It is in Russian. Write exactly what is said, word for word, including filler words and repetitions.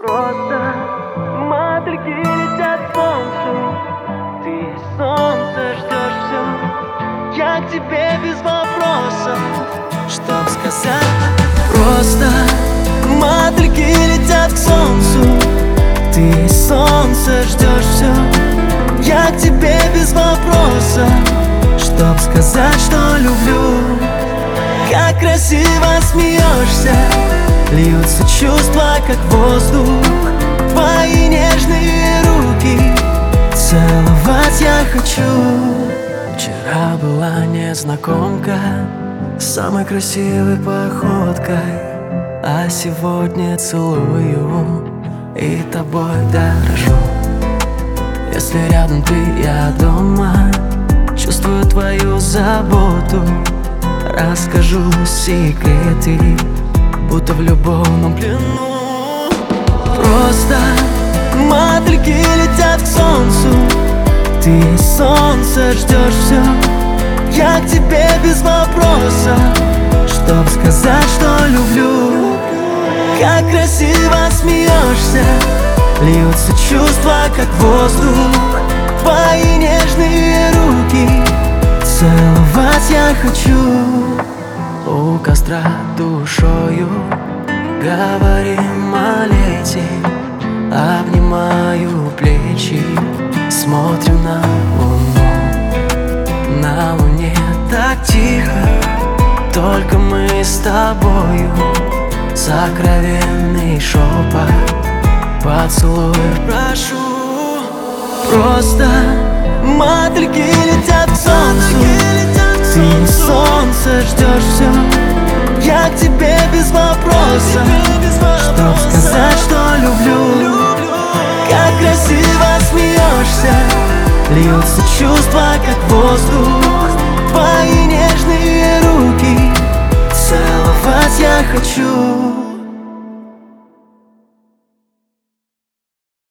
Просто мотыльки летят к солнцу. Ты есть солнце, ждешь все. Я к тебе без вопросов, чтоб сказать. Просто мотыльки летят к солнцу. Ты есть солнце, ждешь все. Я к тебе без вопросов, чтоб сказать, что люблю. Как красиво смеешься, льются чувства, как воздух. Твои нежные руки целовать я хочу. Вчера была незнакомка с самой красивой походкой, а сегодня целую и тобой дорожу. Если рядом ты, я дома, чувствую твою заботу. Расскажу секреты, будто в любовном плену. Просто мотыльки летят к солнцу. Ты есть солнце, ждешь все. Я к тебе без вопроса, чтоб сказать, что люблю. Как красиво смеешься, льются чувства, как воздух. Твои нежные руки целовать я хочу. У костра душою говорим о лете. Обнимаю плечи, смотрим на луну. На луне так тихо, только мы с тобою. Сокровенный шепот, поцелуй прошу. Просто мотыльки летят к солнцу. Ты есть солнце, ждешь все. Я к тебе без вопроса, чтоб сказать, что люблю. Как красиво смеешься, льются чувства, как воздух. Твои нежные руки целовать я хочу.